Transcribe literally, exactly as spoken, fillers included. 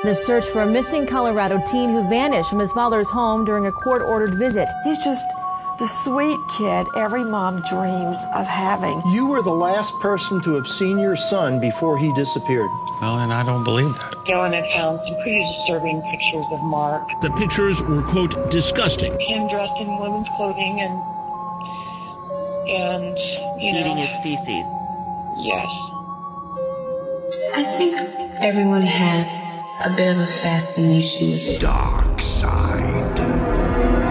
The search for a missing Colorado teen who vanished from his father's home during a court-ordered visit. He's just the sweet kid every mom dreams of having. You were the last person to have seen your son before he disappeared. Well, and I don't believe that. Dylan had found some pretty disturbing pictures of Mark. The pictures were, quote, disgusting. Him dressed in women's clothing and, and you know. Eating his feces. Yes. I think everyone has a bit of a fascination with the dark side.